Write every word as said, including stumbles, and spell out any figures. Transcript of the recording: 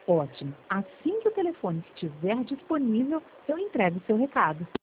Ótimo. Assim que o telefone estiver disponível, eu entrego o seu recado.